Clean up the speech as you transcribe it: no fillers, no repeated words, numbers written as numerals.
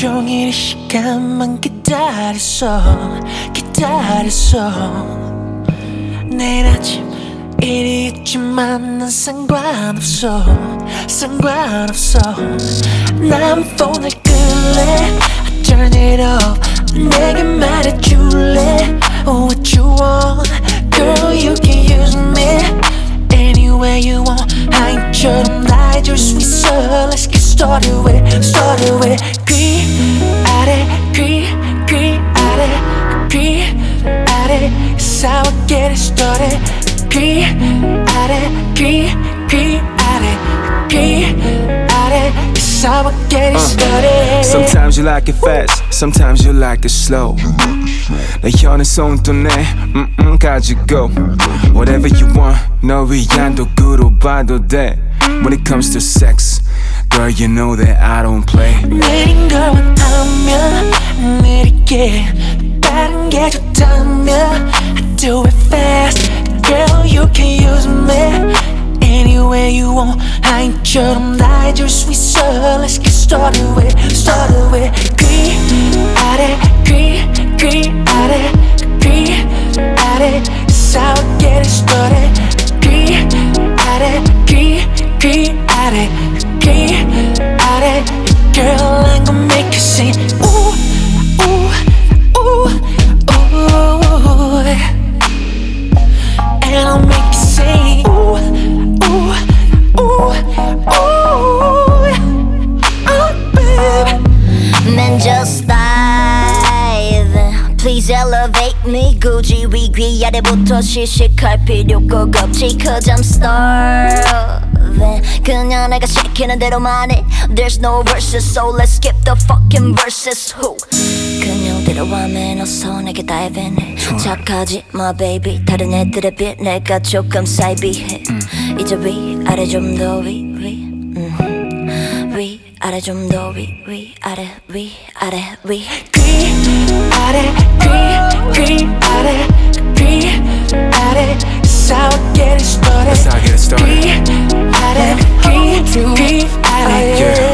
종일 이 시간만 기다렸어 내일 아침 일이 있지만 난 상관없어 난 폰을 끌래 I turn it off 내게 말해줄래 What you want Girl you can use me Anywhere you want 하인처럼 나 해줄 수 있어 Let's get started with 귀 아래 That's how I get it started 귀 아래 That's how I get it started Sometimes you like it fast, sometimes you like it slow 내 혀는 손도 내 가지고 Whatever you want 너 위한 도구로 봐도 돼 When it comes to sex Girl you know that I don't play 느린 걸 원하면 느리게 빠른 게 좋다면 I do it fast Girl you can use me Anywhere you want 하인처럼 나 해줄 수 있어 Let's get started with 귀 아래 That's how I get it started 귀 아래 Girl I'm gonna make you sing ooh And I'll make you sing ooh baby Man just dive Please elevate me 굳이 위아래부터 시식할 필요가 없지 Cause I'm starving 그냥 내가 시키는 대로만 해 There's no verses so let's skip the fucking verses Who 그냥 데려와 man 어서 내게 dive in 해 착하지 마 baby 다른 애들에 비해 내가 조금 사이비해 이제 위아래 좀 더 위 아래 좀 더 위 아래 귀 아래 That's how I get it started That's how I get it started 귀 아래